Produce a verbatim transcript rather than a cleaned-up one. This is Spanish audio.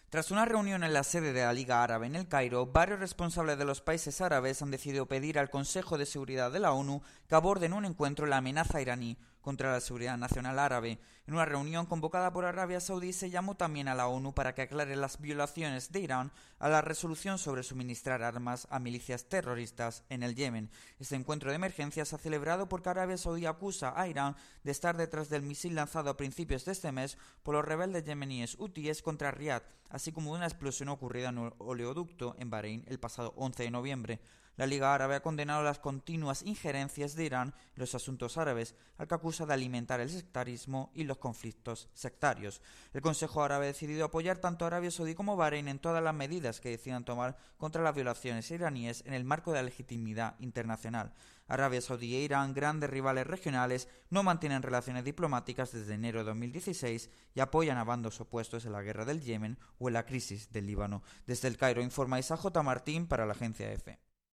Tras una reunión en la sede de la Liga Árabe en El Cairo, varios responsables de los países árabes han decidido pedir al Consejo de Seguridad de la ONU que aborden un encuentro en la amenaza iraní contra la seguridad nacional árabe. En una reunión convocada por Arabia Saudí se llamó también a la ONU para que aclare las violaciones de Irán a la resolución sobre suministrar armas a milicias terroristas en el Yemen. Este encuentro de emergencia se ha celebrado porque Arabia Saudí acusa a Irán de estar detrás del misil lanzado a principios de este mes por los rebeldes yemeníes hutíes contra Riad, así como de una explosión ocurrida en un oleoducto en Bahrein el pasado once de noviembre. La Liga Árabe ha condenado las continuas injerencias de Irán en los asuntos árabes, al que acusa de alimentar el sectarismo y los conflictos sectarios. El Consejo Árabe ha decidido apoyar tanto a Arabia Saudí como a Bahrein en todas las medidas que decidan tomar contra las violaciones iraníes en el marco de la legitimidad internacional. Arabia Saudí e Irán, grandes rivales regionales, no mantienen relaciones diplomáticas desde enero de dos mil dieciséis y apoyan a bandos opuestos en la guerra del Yemen o en la crisis del Líbano. Desde El Cairo informa Isa J. Martín para la agencia EFE.